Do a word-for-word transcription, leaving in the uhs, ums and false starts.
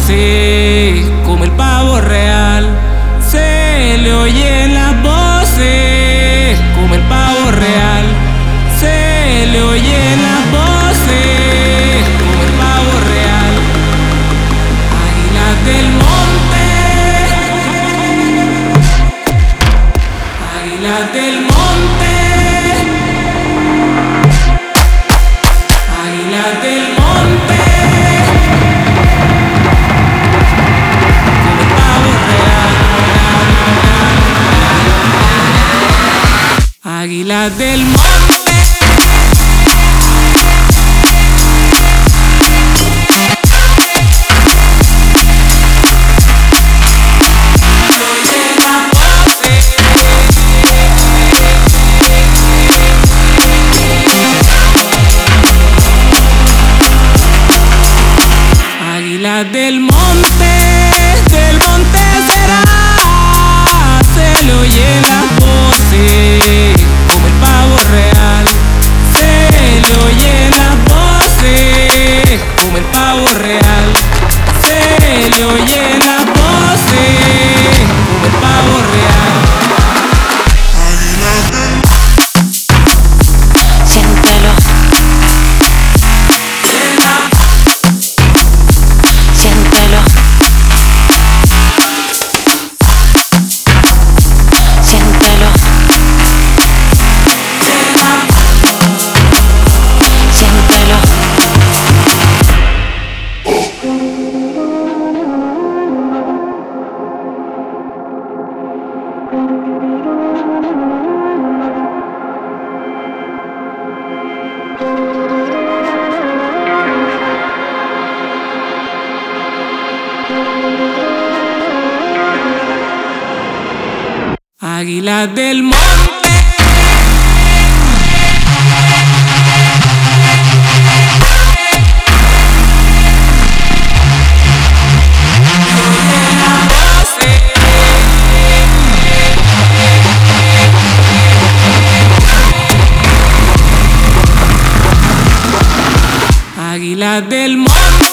voces, como el pavo real. Se le oyen las voces, como el pavo real. Se le oyen las voces, como el pavo real. Águilas del monte, águilas del monte, águilas del monte, como el pavo real. Águilas del monte. Águilas del monte, del monte será, se le oyen las voces, como el pavo real. Se le oyen las voces, como el pavo real. Se le oyen las voces, como el pavo real. Siéntelo. Siéntelo. Siéntelo. Siéntelo. Águilas del monte. Águilas del monte.